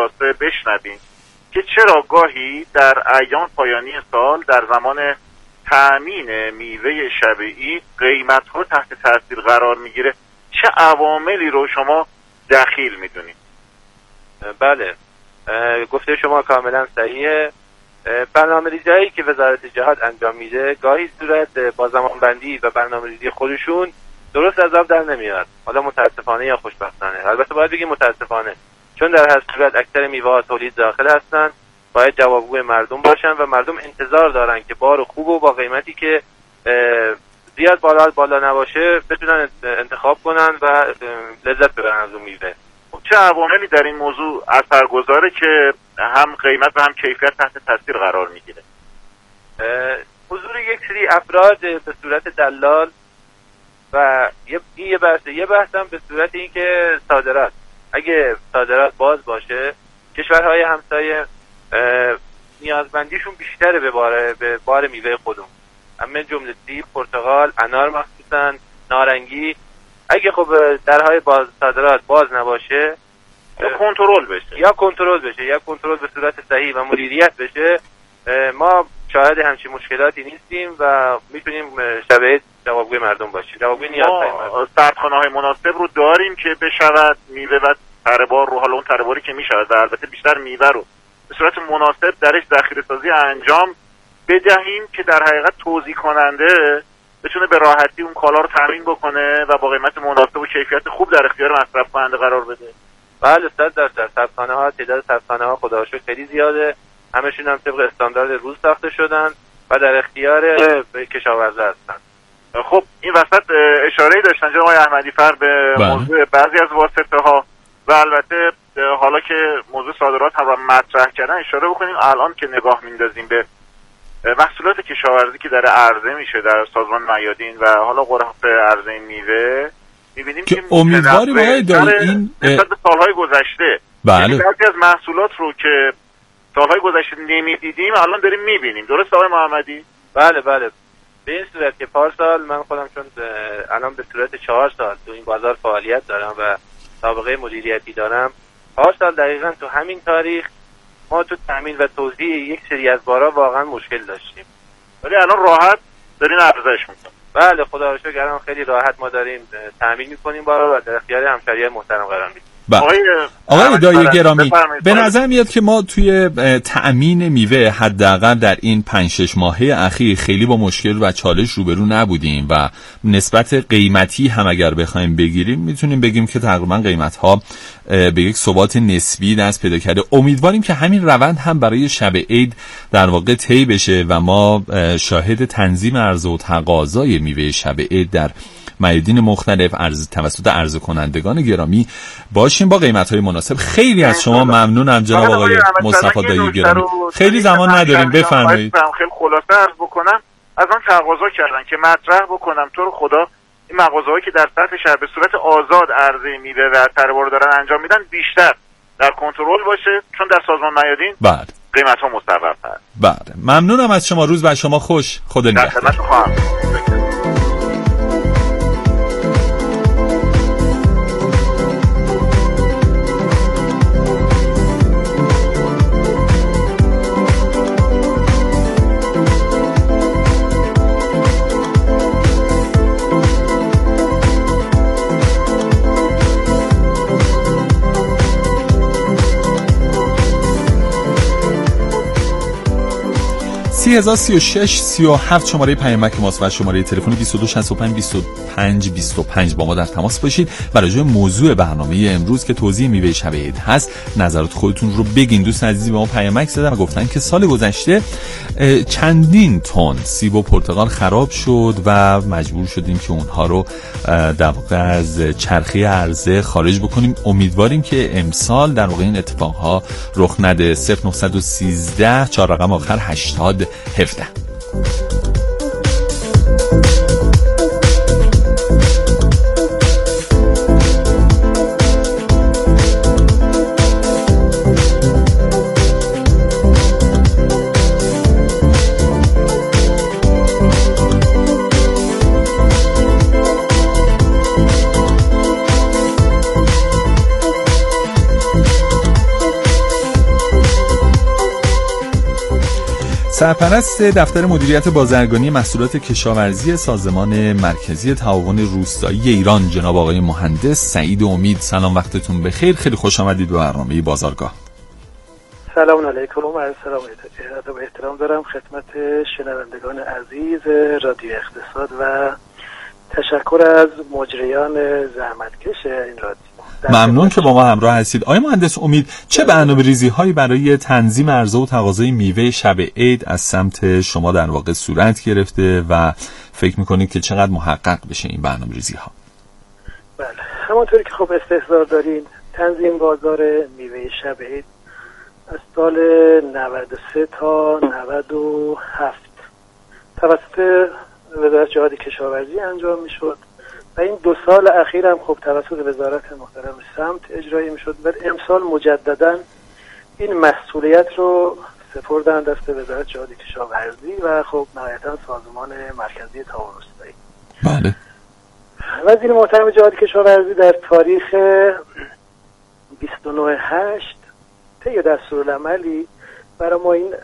خلاصه بشنویم که چرا گاهی در ایام پایانی سال در زمان تأمین میوه شب عید قیمت‌ها تحت تاثیر قرار میگیره. چه عواملی رو شما دخیل میدونید؟ بله، گفته شما کاملا صحیحه. برنامه‌ریزی که وزارت جهاد انجام میده گاهی صورت با زمانبندی و برنامه‌ریزی خودشون درست از آب در نمیاد. حالا متاسفانه یا خوشبختانه، البته باید بگیم متاسفانه، چون در هر صورت اکثر میوه‌ها تولید داخل هستن، باید جوابگوی مردم باشن و مردم انتظار دارن که بار خوب و با قیمتی که زیاد بالا نباشه بتونن انتخاب کنن و لذت ببرن از اون میوه. چه عواملی در این موضوع اثرگذاره که هم قیمت و هم کیفیت تحت تاثیر قرار میگیره؟ حضور یک سری افراد به صورت دلال و یه بحث هم به صورت اینکه صادرات، اگه صادرات باز باشه کشورهای همسایه نیازمندیشون بیشتره به بار میوه خودمون، همه جمله سیب، پرتقال، انار، مخصوصا نارنگی. اگه خب درهای صادرات باز نباشه یا کنترل به صورت صحیح و مدیریت بشه، ما شاهد همچین مشکلاتی نیستیم و میتونیم شب عید جوابگوی مردم باشیم، جوابگوی نیازهای مردم. سردخانه‌های مناسب رو داریم که بشود میوه و تره‌بار رو، حالا اون تره‌باری که میشود و البته بیشتر میوه رو به صورت مناسب درش ذخیره‌سازی انجام بدهیم که در حقیقت توزیع کننده بتونه به راحتی اون کالا رو تامین بکنه و با قیمت مناسب و کیفیت خوب در اختیار مصرف کننده قرار بده. بله، 100% سردخانه‌ها، تعداد سردخانه‌ها خدا رو شکر خیلی زیاده، همشون هم طبق استاندارد روز ساخته شدن و در اختیار کشاورزا هستن. خب این وسط اشاره‌ای داشتن جناب آقای احمدی فر به موضوع بعضی از واسطه‌ها و البته حالا که موضوع صادرات هم را مطرح کردن اشاره بکنیم. الان که نگاه میندازیم به محصولات کشاورزی که در عرضه میشه در سازمان میادین و حالا غرف عرضه میوه، میبینیم که امیدواریم این نسبت به سالهای گذشته بعضی از محصولات رو که سالهای گذشته نمیدیدیم الان داریم میبینیم. درست آقای محمدی؟ بله، به این صورت که پارسال من خودم چون الان به صورت 4 سال تو این بازار فعالیت دارم و سابقه مدیریتی دارم، پارسال دقیقاً تو همین تاریخ ما تو تامین و توزیع یک سری از بارا واقعا مشکل داشتیم، ولی الان راحت دارین ارزش میکنیم. بله، خدا رو شکر الان خیلی راحت ما داریم تامین میکنیم بارا و در اختیار همشهریان محترم قرار میدیم. آقای دایی گرامی، به نظر میاد که ما توی تأمین میوه حداقل در این 5-6 ماهه اخیر خیلی با مشکل و چالش روبرو نبودیم و نسبت قیمتی هم اگر بخوایم بگیریم میتونیم بگیم که تقریبا قیمت ها به یک ثبات نسبی دست پیدا کرده. امیدواریم که همین روند هم برای شب عید در واقع طی بشه و ما شاهد تنظیم عرضه و تقاضای میوه شب عید در میادین مختلف توسط عرضه کنندگان گرامی باشیم با قیمت‌های مناسب. خیلی از شما ممنونم جناب آقای مصطفی دایی گرامی. خیلی زمان نداریم، بفرمایید. خیلی خلاصه عرض بکنم، از من تقاضا کردن که مطرح بکنم تو رو خدا این مغازه‌هایی که در سطح شهر به صورت آزاد عرضه میوه و تره‌بار دارن انجام میدن بیشتر در کنترل باشه، چون در سازمان میادین قیمت‌ها مستقرتر. بله، ممنونم از شما. روز بر شما خوش. خدا نگهدار. 3036 37 شماره پیامک ماست و شماره تلفن 2265 25 25 با ما در تماس باشید و راجع به موضوع برنامه امروز که توزیع میوه شب عید هست نظرات خودتون رو بگین. دوست عزیزی به ما پیامک زدن و گفتن که سال گذشته چندین تن سیب و پرتقال خراب شد و مجبور شدیم که اونها رو در واقع از چرخه عرضه خارج بکنیم. امیدواریم که امسال در واقع این اتفاقها رخ نده. 0913 4 رقم آخر 8017. سرپرست دفتر مدیریت بازرگانی محصولات کشاورزی سازمان مرکزی تعاون روستایی ایران جناب آقای مهندس سعید امید، سلام، وقتتون بخیر. خیلی خوش آمدید به برنامه بازارگاه. سلام علیکم، عرض سلام و احترام دارم خدمت شنوندگان عزیز رادیو اقتصاد و تشکر از مجریان زحمتکش این رادیو. ممنون که با ما همراه هستید. آقای مهندس امید، چه برنامه‌ریزی هایی برای تنظیم عرضه و تقاضای میوه شب عید از سمت شما در واقع صورت گرفته و فکر می‌کنید که چقدر محقق بشه این برنامه‌ریزی ها؟ بله، همونطوری که خب استحضار دارین، تنظیم بازار میوه شب عید از سال 93 تا 97 توسط وزارت جهاد کشاورزی انجام میشد و این 2 سال اخیر هم خب توسط وزارت محترم سمت اجرایی میشد و امسال مجددا این مسئولیت رو سپردن دست وزارت جهاد کشاورزی و خب نهایتا سازمان مرکزی تعاون روستایی. بله. وزیر محترم جهاد کشاورزی در تاریخ 29/8 طی دستورالعملی برای ما این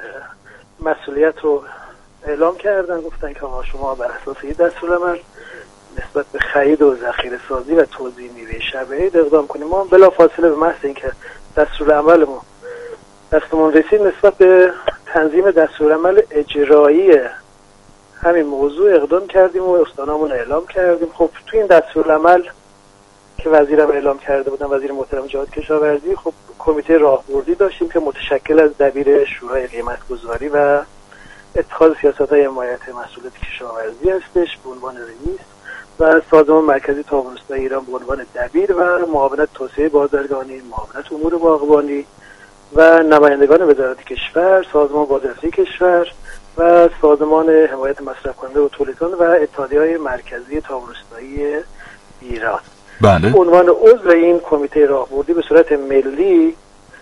مسئولیت رو اعلام کردن. گفتن که شما بر اساس این دستورالعمل نسبت به خرید و ذخیره سازی و توزیع میوه شب عید اقدام کنیم. ما بلافاصله به محض اینکه دستورالعمل ما دستمون رسید نسبت به تنظیم دستورالعمل اجرایی همین موضوع اقدام کردیم و استانامون اعلام کردیم. خب تو این دستورالعمل که وزیرم اعلام کرده بودن، وزیر محترم جهاد کشاورزی، خب کمیته راهبردی داشتیم که متشکل از دبیر شورای قیمتگذاری و اتخاذ سیاست‌های حمایت محصولات کشاورزی هستش به عنوان رئیس و سازمان مرکزی تعاون روستایی ایران به عنوان دبیر و معاونت توسعه بازرگانی، معاونت امور باغبانی و نمایندگان وزارت کشور، سازمان بازرسی کشور و سازمان حمایت مصرف کننده و تولیدکننده و اتحادیه‌های مرکزی تعاون روستایی ایران. بله. به عنوان عضو این کمیته راهبردی به صورت ملی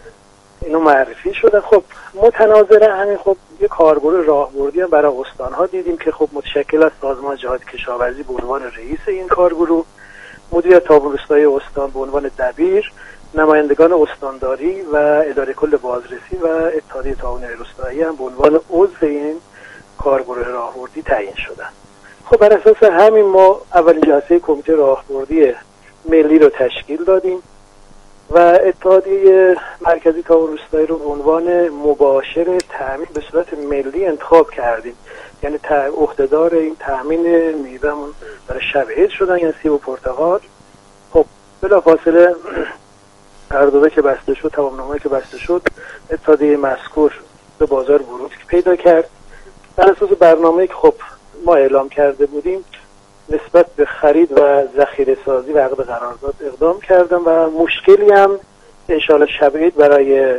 اینو معرفی شده. خب متناظر همین خب یه کارگروه راهبردی هم برای استان‌ها دیدیم که خب متشکل از سازمان جهاد کشاورزی به عنوان رئیس این کارگروه، مدیر تعاون روستایی استان به عنوان دبیر، نمایندگان استانداری و اداره کل بازرسی و اتحادیه تعاون روستایی هم به عنوان عضو این کارگروه راهبردی تعیین شدن. خب بر اساس همین ما اولین جلسه کمیته راهبردی ملی رو تشکیل دادیم و اتحادیه مرکزی تعاون روستایی رو به عنوان مباشر تامین به صورت ملی انتخاب کردیم. یعنی عهدهدار این تامین میوه‌مون برای شب عید شدن، یعنی سیب و پرتقال. خب بلافاصله قراردادی که بسته شد، تمامنامه‌ای که بسته شد، اتحادیه مذکور به بازار ورود پیدا کرد. بر اساس برنامه‌ای که خب ما اعلام کرده بودیم نسبت به خرید و ذخیره سازی و عقد قرارداد اقدام کردم و مشکلی هم انشالله شب عید برای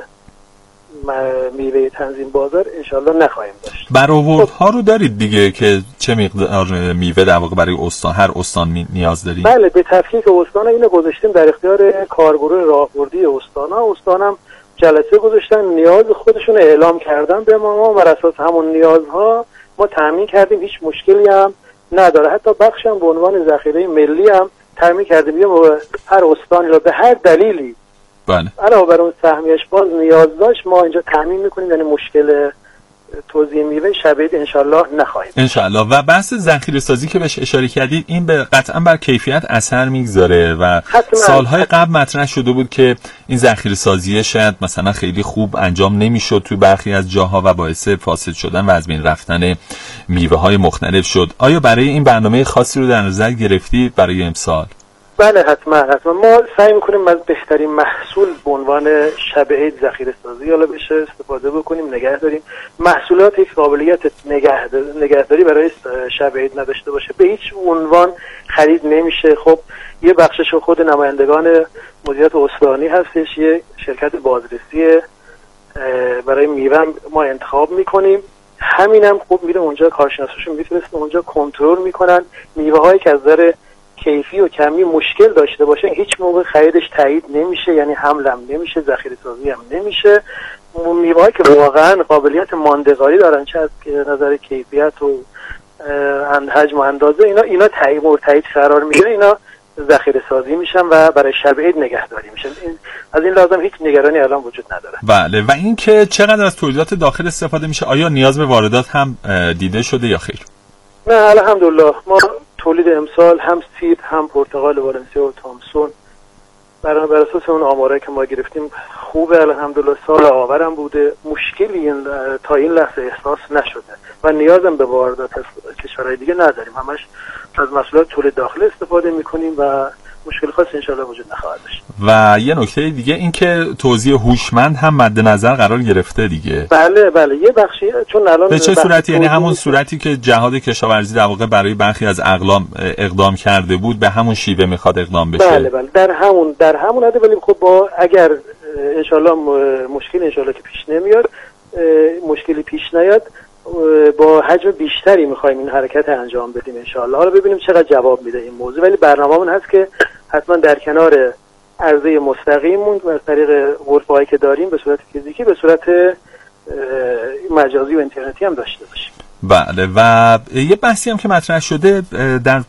میوه تنظیم بازار انشالله نخواهیم داشت. برآوردها رو دارید دیگه که چه مقدار میوه در واقع برای استان، هر استان نیاز دارید؟ بله، به تفکیک استان اینو گذاشتیم در اختیار کارگروه راهبردی استان‌ها. استان‌ها جلسه گذاشتن، نیاز خودشون اعلام کردن به ما، بر اساس همون نیازها ما تامین کردیم. هیچ مشکلی هم نداره. حتی بخش هم به عنوان ذخیره ملی هم تامین کردیم. هر استانی رو به هر دلیلی علاوه بر اون سهمیش باز نیاز داشت ما اینجا تامین میکنیم، یعنی مشکل توزیع میوه شب عید انشالله نخواهیم. انشالله. و بحث ذخیره سازی که بهش اشاره کردید، این به قطعا بر کیفیت اثر میگذاره و سالهای قبل مطرح شده بود که این ذخیره سازی شاید مثلا خیلی خوب انجام نمیشد توی برخی از جاها و باعث فاسد شدن و از بین رفتن میوه های مختلف شد. آیا برای این برنامه خاصی رو در نظر گرفتید برای امسال؟ بله حتما. ما سعی میکنیم از بهترین محصول به عنوان شب عید ذخیره سازی حالا بشه استفاده بکنیم، نگه داریم. محصولات یک قابلیت نگهداری برای شب عید نداشته باشه به هیچ عنوان خرید نمیشه. خب یه بخشش خود نمایندگان مدیریت استانی هستش، یه شرکت بازرسی برای میوه ما انتخاب میکنیم. همینم خوب میره اونجا، کارشناساشون میفرستن اونجا، کنترل میکنن میوه هایی که از نظر کیفی و کمی مشکل داشته باشه هیچ موقع خریدش تایید نمیشه، یعنی حملم نمیشه، ذخیره سازی هم نمیشه. میوه‌هایی که واقعا قابلیت ماندگاری دارن چه از نظر کیفیت و حجم و اندازه اینا تایید قرار میگیره، اینا ذخیره سازی میشن و برای شب عید نگهداری میشن. از این لازم هیچ نگرانی الان وجود نداره. بله. و این که چقدر از تولیدات داخل استفاده میشه، آیا نیاز به واردات هم دیده شده یا خیر؟ نه الحمدلله ما تولید امسال هم سیب هم پرتقال والنسیا و تامسون بر اساس اون آمارایی که ما گرفتیم خوبه الحمدلله. سال آورم بوده، مشکلی تا این لحظه احساس نشده و نیازم به واردات از کشورهای دیگه نداریم. همش از محصولات تولید داخل استفاده میکنیم و مشکل خاصی انشالله وجود نخواهد داشت. و یه نکته دیگه این که توزیع هوشمند هم مد نظر قرار گرفته دیگه. بله یه بخشی، چون الان به چه صورتی؟ یعنی همون صورتی که جهاد کشاورزی در واقع برای برخی از اقلام اقدام کرده بود به همون شیوه میخواد اقدام بشه. بله در همون حد. ولی خب با اگر انشالله مشکلی انشالله که پیش نمیاد، مشکلی پیش نیاد، با حجم بیشتری میخوایم این حرکت انجام بدیم انشالله. حالا ببینیم چقدر جواب میده این موضوع، ولی برنامه‌مون هست که حتما در کنار عرضه مستقیممون و از طریق غرفه‌هایی که داریم به صورت فیزیکی به صورت مجازی و اینترنتی هم داشته باشیم. بله. و یه بحثی هم که مطرح شده در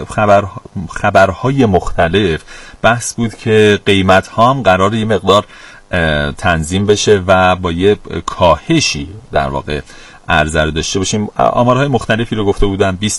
خبرهای مختلف بحث بود که قیمت ها هم قراره یه مقدار تنظیم بشه و با یه کاهشی در واقع عرضه رو داشته باشیم. آمارهای مختلفی رو گفته بودن، 20%،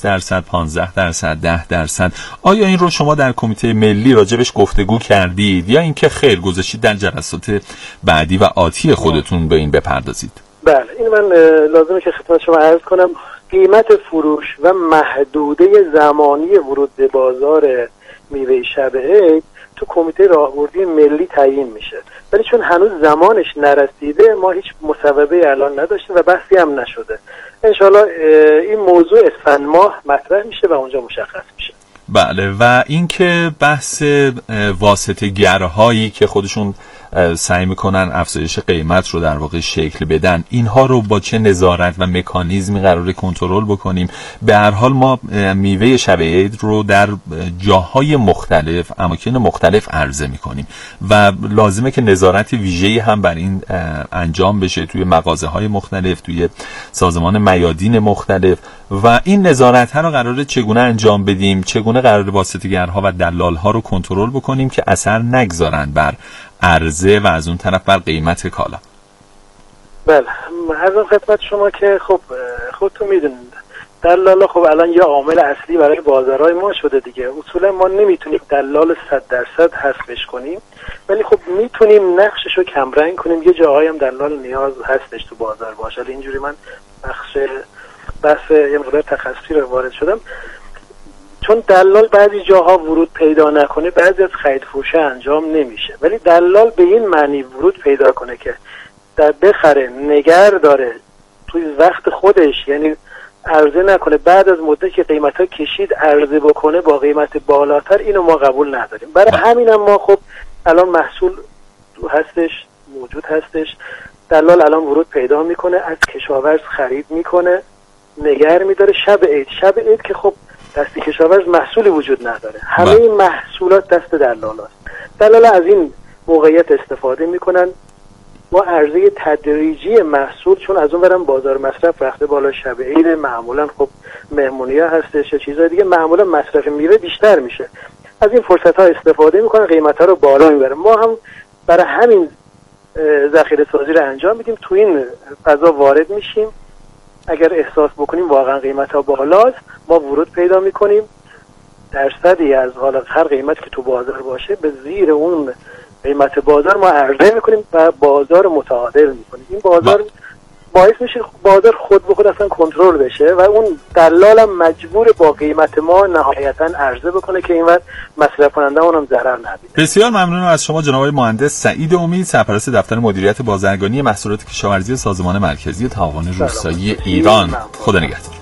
15%، 10%. آیا این رو شما در کمیته ملی راجبش گفتگو کردید یا اینکه خیر گذاشتید در جلسات بعدی و آتی خودتون به این بپردازید؟ بله این من لازمه که خدمت شما عرض کنم قیمت فروش و محدوده زمانی ورود به بازار میوه شب عید تو کمیته راهبردی ملی تعیین میشه، ولی چون هنوز زمانش نرسیده ما هیچ مصوبه الان نداشتیم و بحثی هم نشده. انشالله این موضوع اسفند ماه مطرح میشه و اونجا مشخص میشه. بله. و اینکه بحث واسطه‌گرهایی که خودشون سعی میکنن افزایش قیمت رو در واقع شکل بدن، اینها رو با چه نظارت و مکانیزمی قراره کنترل بکنیم؟ به هر حال ما میوه شب عید رو در جاهای مختلف، اماکن مختلف عرضه میکنیم و لازمه که نظارت ویژه‌ای هم بر این انجام بشه توی مغازه‌های مختلف، توی سازمان میادین مختلف. و این نظارت ها رو قراره چگونه انجام بدیم؟ چگونه قراره واسطه‌گرها و دلال‌ها رو کنترل بکنیم که اثر نگذارن بر عرضه و از اون طرف بر قیمت کالا؟ بله از اون خدمت شما که خب خودتون میدونید دلالا خب الان یه عامل اصلی برای بازارهای ما شده دیگه. اصولا ما نمیتونیم دلال 100% حذفش کنیم، ولی خب میتونیم نقشش رو کمرنگ کنیم. یه جاهایی هم دلال نیاز هستش تو بازار باشه. اینجوری من بحث یه مقدار تخصصی رو وارد شدم، چون دلال بعضی جاها ورود پیدا نکنه بعضی از خرید فروشه انجام نمیشه، ولی دلال به این معنی ورود پیدا کنه که در بخره، نگر داره توی وقت خودش، یعنی عرضه نکنه بعد از مدت که قیمت‌ها کشید عرضه بکنه با قیمت بالاتر، اینو ما قبول نداریم. برای همینم ما خب الان محصول هستش، موجود هستش، دلال الان ورود پیدا میکنه، از کشاورز خرید میکنه، نگر میداره. شب عید که خب دست کشاورز محصولی وجود نداره، همه این محصولات دست دلال است. دلال از این موقعیت استفاده میکنن با عرضه تدریجی محصول، چون از اون برم بازار مصرف رفته بالا، شب عید معمولا خب مهمونی‌ها هستش یا چیزای دیگه، معمولا مصرف میوه بیشتر میشه، از این فرصت ها استفاده میکنن، قیمت ها رو بالا میبرن. ما هم برای همین ذخیره سازی رو انجام میدیم، تو این فضا وارد میشیم. اگر احساس بکنیم واقعا قیمت ها بالاست، ما ورود پیدا میکنیم، درصدی از حالا هر قیمت که تو بازار باشه به زیر اون قیمت بازار ما عرضه میکنیم و بازار متعادل میکنیم. این بازار باعث میشه بازار خود به خود اصلا کنترل بشه و اون دلال هم مجبور با قیمت ما نهایتا عرضه بکنه که اینور مصرف کننده اونم ضرر نبینه. بسیار ممنونم از شما جناب آقای مهندس سعید امید، سرپرست دفتر مدیریت بازرگانی محصولات کشاورزی سازمان مرکزی تعاون روستایی ایران. خدا نگهدار.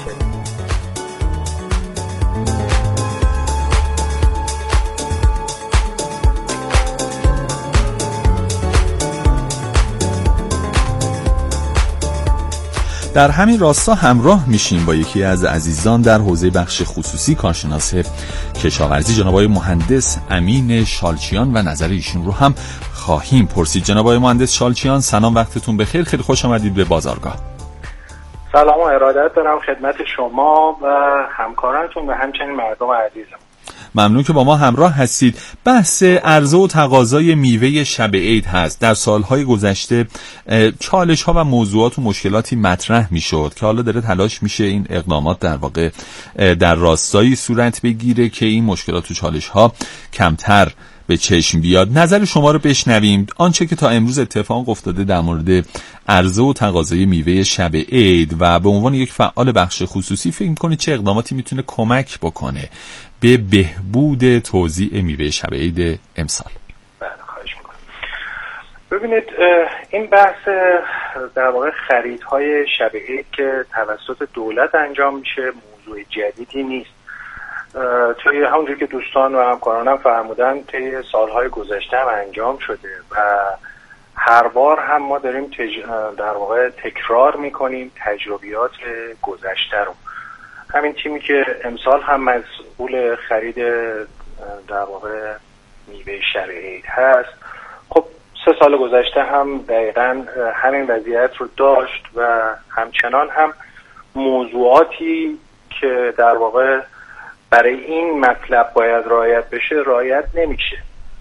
در همین راستا همراه میشیم با یکی از عزیزان در حوزه بخش خصوصی کارشناس کشاورزی جناب آقای مهندس امین شالچیان و نظر ایشون رو هم خواهیم پرسید. جناب آقای مهندس شالچیان سلام، وقتتون بخیر، خیلی خوش آمدید به بازارگاه. سلام و ارادت دارم خدمت شما و همکارانتون و همچنین مردم عزیزم. ممنون که با ما همراه هستید. بحث عرضه و تقاضای میوه شب عید هست. در سالهای گذشته چالش ها و موضوعات و مشکلاتی مطرح میشد که حالا داره تلاش میشه این اقدامات در واقع در راستایی صورت بگیره که این مشکلات و چالش ها کمتر به چشم بیاد. نظر شما رو بشنویم. آنچه که تا امروز اتفاق افتاده در مورد عرضه و تقاضای میوه شب عید و به عنوان یک فعال بخش خصوصی فکر می‌کنید چه اقداماتی میتونه کمک بکنه به بهبود توزیع میوه شب عید امسال؟ خواهش می‌کنم. ببینید این بحث در واقع خریدهای شب عید که توسط دولت انجام میشه موضوع جدیدی نیست. توی همونجور که دوستان و همکارانم فرمودن طی سالهای گذشته هم انجام شده و هر بار هم ما داریم در واقع تکرار میکنیم تجربیات گذشته رو. همین تیمی که امسال هم مسئول خرید در واقع میوه شب عید هست، خب 3 سال گذشته هم دقیقاً همین وضعیت رو داشت و همچنان هم موضوعاتی که در واقع برای این مطلب باید رعایت بشه رعایت نمیشه.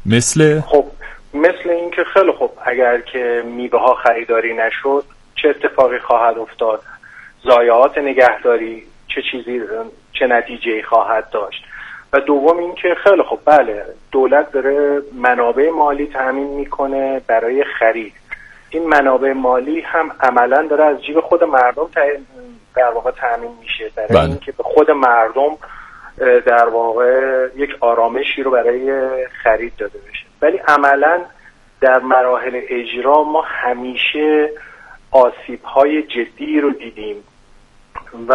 مثل این که خیلی خوب اگر که میوه ها خریداری نشد چه اتفاقی خواهد افتاد، ضایعات نگهداری چه نتیجه‌ای خواهد داشت. و دوم این که خیلی خوب بله دولت داره منابع مالی تامین میکنه برای خرید. این منابع مالی هم عملاً داره از جیب خود مردم در واقع تامین میشه برای اینکه به خود مردم در واقع یک آرامشی رو برای خرید داده بشه. ولی عملاً در مراحل اجرا ما همیشه آسیب‌های جدی رو دیدیم و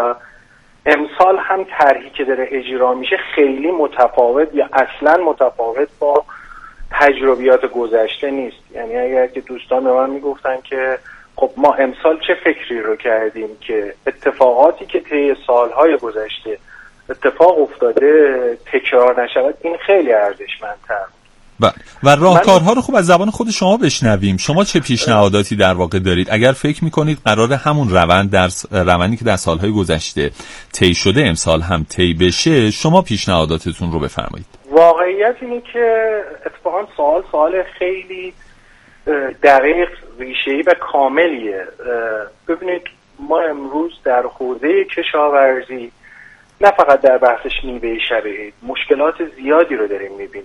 امسال هم طرحی که داره اجرا میشه خیلی متفاوت یا اصلاً متفاوت با تجربیات گذشته نیست. یعنی اگر که دوستان به من میگفتن که خب ما امسال چه فکری رو کردیم که اتفاقاتی که طی سالهای گذشته اتفاق افتاده تکرار نشود، این خیلی ارزشمندتر. و راهکارها رو خوب از زبان خود شما بشنویم. شما چه پیشنهاداتی در واقع دارید؟ اگر فکر میکنید قرار همون روندی که در سالهای گذشته طی شده امسال هم طی بشه، شما پیشنهاداتتون رو بفرمایید. واقعیت اینه که اتفاقا سوال خیلی دقیق، ریشه‌ای و کاملیه. ببینید ما امروز در حوزه کشاورزی نه فقط در بحثش میوه شب عید مشکلات زیادی رو داریم میبینیم.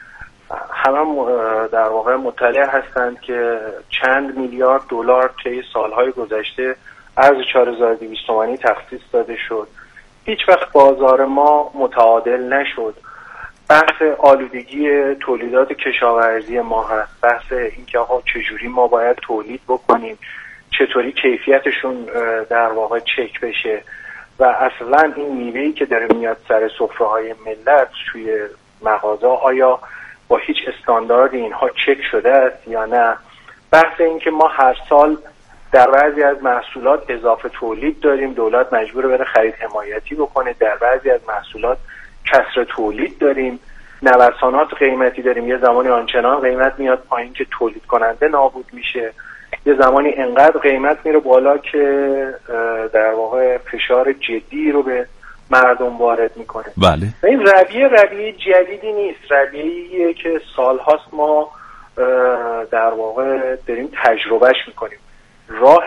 همه در واقع مطلع هستند که چند میلیارد دلار طی سالهای گذشته ارز 4200 تومانی تخصیص داده شد. هیچ وقت بازار ما متعادل نشد. بحث آلودگی تولیدات کشاورزی ما هست، بحث اینکه آقا چجوری ما باید تولید بکنیم، چطوری کیفیتشون در واقع چک بشه و اصلا این میوه‌ای که داره میاد سر سفره‌های ملت توی مغازه آیا با هیچ استانداردی اینها چک شده است یا نه. بحث این که ما هر سال در بعضی از محصولات اضافه تولید داریم، دولت مجبور بره خرید حمایتی بکنه، در بعضی از محصولات کسر تولید داریم، نوسانات قیمتی داریم، یه زمانی آنچنان قیمت میاد پایین که تولید کننده نابود میشه، یه زمانی انقدر قیمت میره بالا که در واقع فشار جدی رو به مردم وارد میکنه. بله. این رویه جدیدی نیست، رویه‌ایه که سالهاست ما در واقع داریم تجربهش میکنیم. راه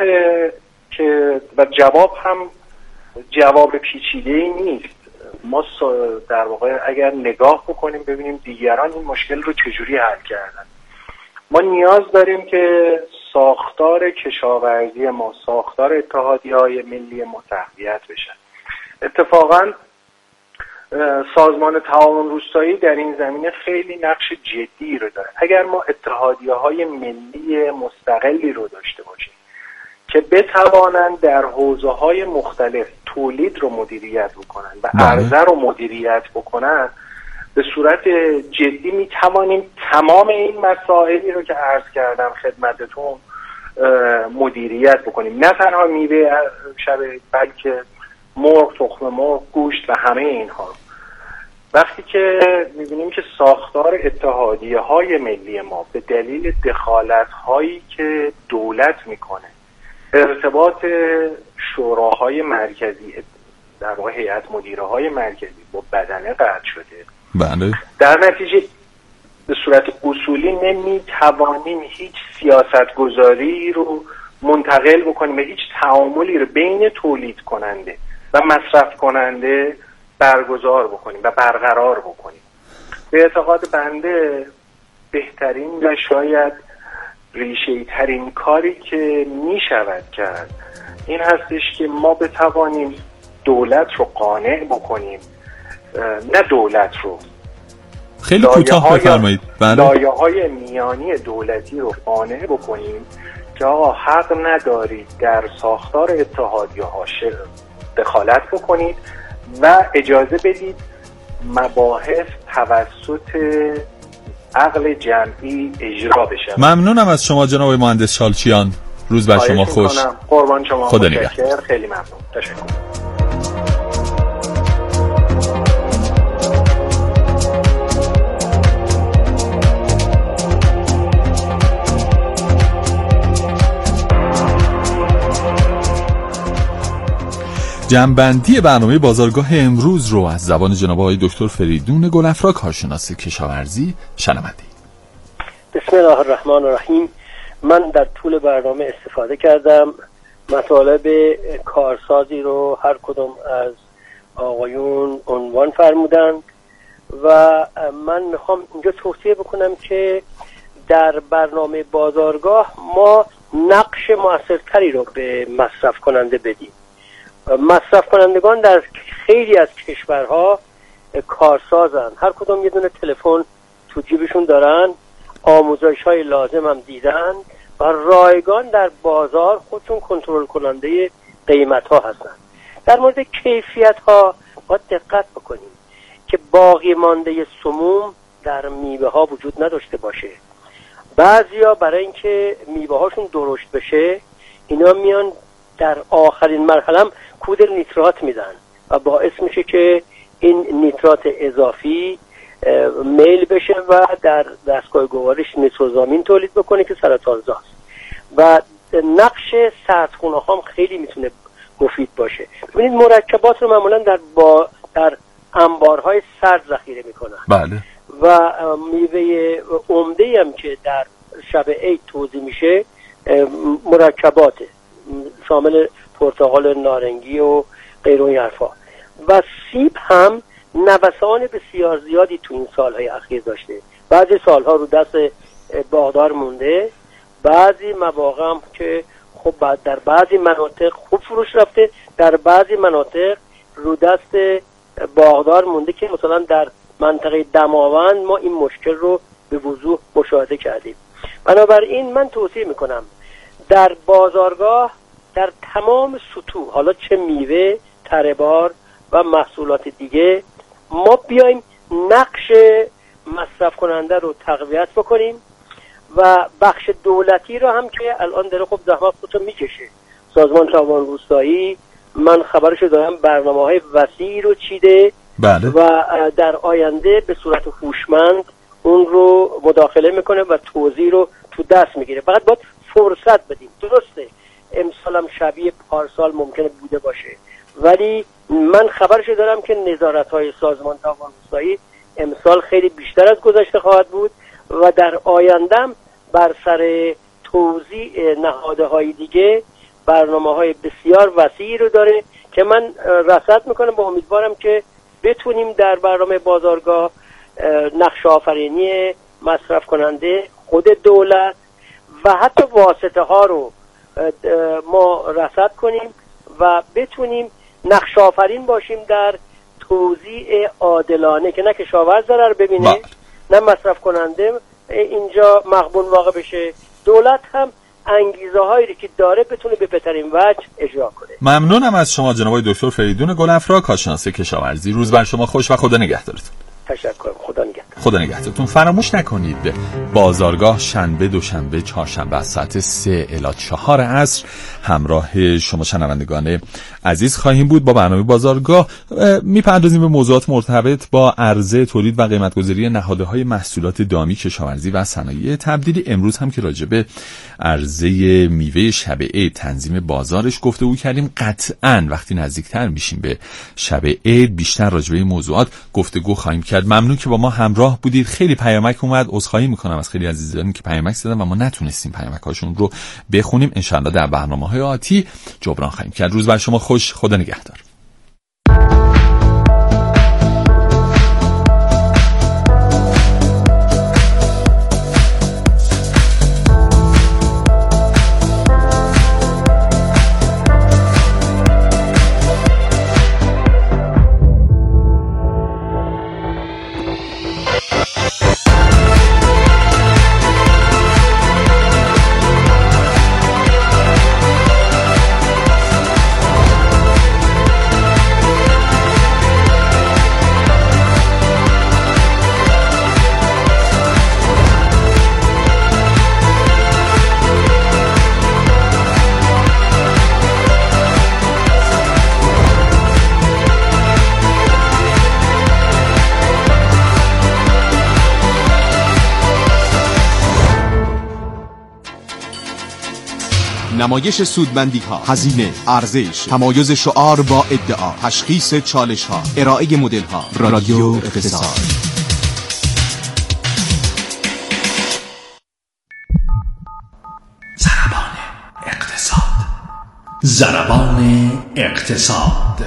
که و جواب هم جواب پیچیده‌ای نیست. ما در واقع اگر نگاه بکنیم ببینیم دیگران این مشکل رو چجوری حل کردن. ما نیاز داریم که ساختار کشاورزی ما، ساختار اتحادیه‌های ملی ما تقویت بشن. اتفاقاً سازمان تعاون روستایی در این زمینه خیلی نقش جدی رو داره. اگر ما اتحادیه‌های ملی مستقلی رو داشته باشیم که بتوانند در حوزه‌های مختلف تولید رو مدیریت بکنن و عرضه رو مدیریت بکنن، به صورت جدی میتوانیم تمام این مسائلی رو که عرض کردم خدمتتون مدیریت بکنیم. نه تنها میوه شب بلکه مرغ، تخم مرغ، گوشت و همه اینها. وقتی که میبینیم که ساختار اتحادیه‌های ملی ما به دلیل دخالت‌هایی که دولت میکنه، ارتباط شوراهای مرکزی، در واقع هیئت مدیره های مرکزی با بدنه قطع شده. بله. در نتیجه به صورت اصولی نمیتوانیم هیچ سیاست گذاری رو منتقل بکنیم و هیچ تعاملی رو بین تولید کننده و مصرف کننده برگزار بکنیم و برقرار بکنیم. به اعتقاد بنده بهترین و شاید ریشه‌ای ترین کاری که می شود کرد این هستش که ما بتوانیم دولت رو قانع بکنیم، نه دولت رو، خیلی کوتاه بفرمایید. لایه‌های میانی دولتی رو قانع بکنیم که آقا حق ندارید در ساختار اتحادیه‌ها دخالت بکنید و اجازه بدید مباحث توسط عقل جمعی اجرا بشه. ممنونم از شما جناب مهندس شالچیان. روز بر شما خوش. قربان شما. خدا نگهدار. خیلی ممنون. تشکر. جمع‌بندی برنامه بازارگاه امروز رو از زبان جناب آقای دکتر فریدون گلافرا، کارشناس کشاورزی، شنوندید. بسم الله الرحمن الرحیم. من در طول برنامه استفاده کردم، مطالب کارسازی رو هر کدوم از آقایون عنوان فرمودن و من میخوام اینجا توصیه بکنم که در برنامه بازارگاه ما نقش مؤثرتری رو به مصرف کننده بدیم. مصرف کنندگان در خیلی از کشورها کارسازن، هر کدوم یه دونه تلفن تو جیبشون دارن، آموزش‌های لازم هم دیدن و رایگان در بازار خودشون کنترل کننده قیمت‌ها هستن. در مورد کیفیت‌ها باید دقت بکنیم که باقی مانده سموم در میوه‌ها وجود نداشته باشه. بعضیا برای اینکه میوه‌هاشون درشت بشه اینا میان در آخرین مرحله هم کود نیترات میدن و باعث میشه که این نیترات اضافی میل بشه و در دستگاه گوارش نیتروزامین تولید بکنه که سرطانزاست و نقش سردخونه هم خیلی میتونه مفید باشه. ببینید مرکبات رو معمولا در انبارهای سرد ذخیره میکنن. بله. و میوه عمده هم که در شب عید توزیع میشه مرکباته، شامل پرتقال نارنگی و غیر این حرفا. و سیب هم نوسان بسیار زیادی تو این سالهای اخیر داشته. بعضی سالها رو دست باغدار مونده، بعضی مواقع هم که خب در بعضی مناطق خوب فروش رفته، در بعضی مناطق رو دست باغدار مونده که مثلا در منطقه دماوند ما این مشکل رو به وضوح مشاهده کردیم. بنابراین من توصیه میکنم در بازارگاه در تمام سطوح، حالا چه میوه، تره‌بار و محصولات دیگه، ما بیایم نقش مصرف کننده رو تقویت بکنیم و بخش دولتی رو هم که الان داره خب زحمت خودشو میکشه. سازمان تعاون روستایی من خبرشو دارم برنامه‌های وسیعی رو چیده. بله. و در آینده به صورت هوشمند اون رو مداخله میکنه و توزیع رو تو دست میگیره. فقط باید فرصت بدیم. درسته امسال هم شبیه پارسال ممکنه بوده باشه، ولی من خبرشو دارم که نظارت‌های سازمان تعاون روستایی امسال خیلی بیشتر از گذشته خواهد بود و در آیندهم بر سر توزیع نهادهای دیگه برنامه‌های بسیار وسیعی رو داره که من رصد میکنم با امیدوارم که بتونیم در برنامه بازارگاه نقش آفرینی مصرف کننده، خود دولت و حتی واسطه ها رو ما رصد کنیم و بتونیم نقش آفرین باشیم در توزیع عادلانه که نه کشاورز ضرر ببینه نه مصرف کننده اینجا مغبون واقع بشه، دولت هم انگیزه هایی که داره بتونه به بهترین وجه اجرا کنه. ممنونم از شما جناب دکتر فریدون گلافرا، کارشناس کشاورزی. روز بر شما خوش و خدا نگهدارتون. تشکر. خدا نگهدار. خدا نگهدارتون. فراموش نکنید به بازارگاه شنبه، دوشنبه، چهارشنبه از ساعت 3 الی 4 عصر همراه شما شنوندگان عزیز خواهیم بود. با برنامه بازارگاه میپردازیم به موضوعات مرتبط با عرضه، تولید و قیمت‌گذاری نهادهای محصولات دامی، کشاورزی و صنایع تبدیلی. امروز هم که راجع به عرضه میوه شب عید، تنظیم بازارش گفتگو کردیم. قطعاً وقتی نزدیکتر میشیم به شب عید بیشتر راجع به این موضوعات گفتگو خواهیم کرد. ممنون که با ما همراه بودید. خیلی پیامک اومد، عذرخواهی میکنم از خیلی عزیزانی که پیامک زدن و ما نتونستیم پیامک‌هاشون رو بخونیم. ان شاءالله در برنامه‌های آتی جبران خواهیم کرد. روز بر شما خوش. خدا نگهدار. نمایش سودمندی‌ها، هزینه، ارزش، تمایز شعار با ادعا، تشخیص چالش‌ها، ارائه مدل‌ها. رادیو اقتصاد. ضربان اقتصاد.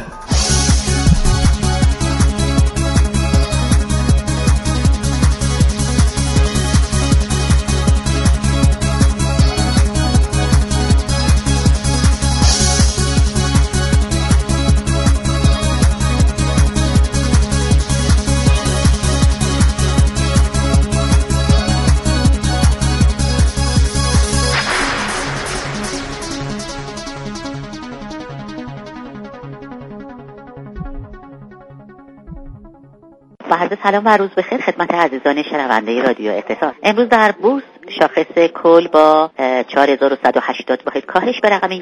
سلام و روز بخیر خدمت عزیزان شنونده رادیو اقتصاد. امروز در بورس شاخص کل با 4180 واحد کاهش به رقم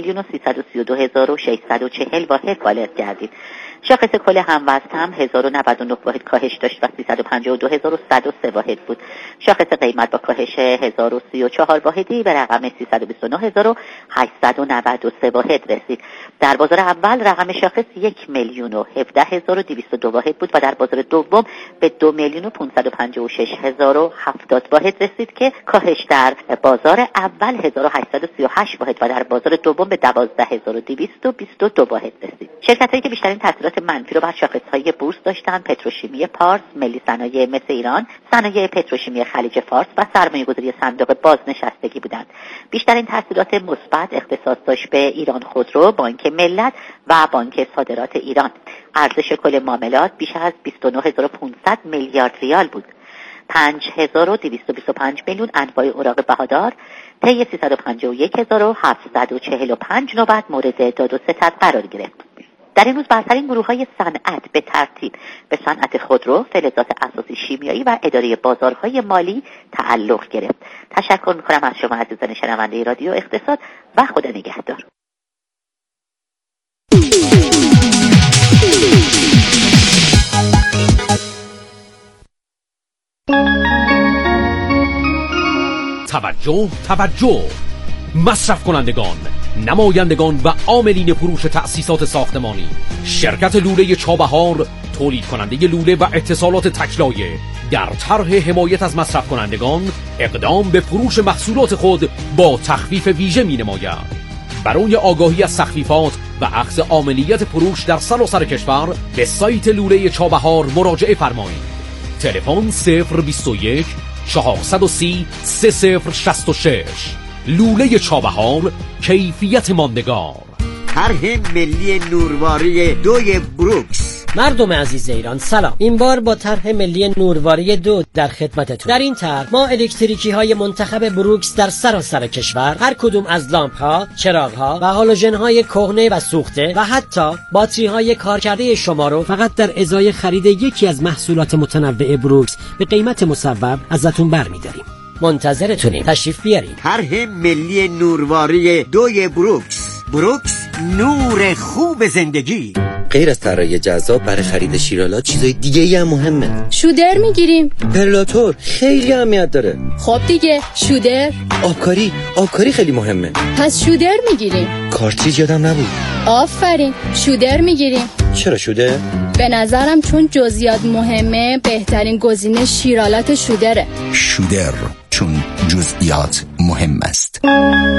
1,332,640 واحد بالغ گردید. شاخص کل هموزن هم 1099 واحد کاهش داشت و 352,103 واحد بود. شاخص قیمت با کاهش 1034 واحدی به رقم 329,893 واحد رسید. در بازار اول رقم شاخص 1,017,202 واحد بود و در بازار دوم به 2,556,070 واحد رسید که کاهش در بازار اول 1,838 واحد و در بازار دوم به 12,222 واحد رسید. شرکت‌هایی که بیشترین تاثیرات منفی رو بر شاخص‌های بورس داشتن پتروشیمی پارس، ملی صنایع مس ایران، صنایع پتروشیمی خلیج فارس و سرمایه‌گذاری صندوق بازنشستگی بودند. بیشترین تاثیرات مثبت اختصاص داشت به ایران خودرو، بانک ملت و بانک صادرات ایران. ارزش کل معاملات بیش از 29,500 میلیارد ریال بود. 5,225 میلیون انواع اوراق بهادار طی 351,745 نوبت مورد داد و ستد قرار گرفت. در این روز برترین گروه‌های صنعت به ترتیب به صنعت خودرو، فلزات اساسی شیمیایی و اداره بازارهای مالی تعلق گرفت. تشکر می‌کنم از شما عزیزان شنونده رادیو اقتصاد و خدا نگهدار. توجه مصرف کنندگان، نمایندگان و عاملین فروش تأسیسات ساختمانی، شرکت لوله چابهار تولید کننده لوله و اتصالات تکلایه در طرح حمایت از مصرف کنندگان اقدام به فروش محصولات خود با تخفیف ویژه می نماید. برای آگاهی از تخفیفات و اخذ عاملیت فروش در سراسر کشور به سایت لوله چابهار مراجعه فرمایید. تلفن 021 430 3066. لوله چابهار، کیفیت ماندگار. طرح ملی نورواری 2 بروکس. مردم عزیز ایران سلام. این بار با طرح ملی نورواری 2 در خدمتتون. در این طرح ما الکتریکی های منتخب بروکس در سراسر کشور، هر کدوم از لامپ ها، چراغ ها و هالوژن های کهنه و سوخته و حتی باتری های کارکرده شما رو فقط در ازای خرید یکی از محصولات متنوع بروکس به قیمت مصوب ازتون برمی‌داریم. منتظرتونیم. تشریف بیارید. طرح ملی نورواری 2 بروکس. بروکس، نور خوب زندگی. غیر از طراحی جذاب برای خرید شیرالات چیزای دیگه‌ای هم مهمه. شودر میگیریم. پرلاتور خیلی اهمیت داره. خب دیگه شودر. آبکاری خیلی مهمه. پس شودر میگیریم. کارتریج یادم نبود. آفرین، شودر میگیریم. چرا شودر؟ به نظرم چون جزئیات مهمه بهترین گزینه شیرالات شودره. شودر، چون جزئیات مهم است.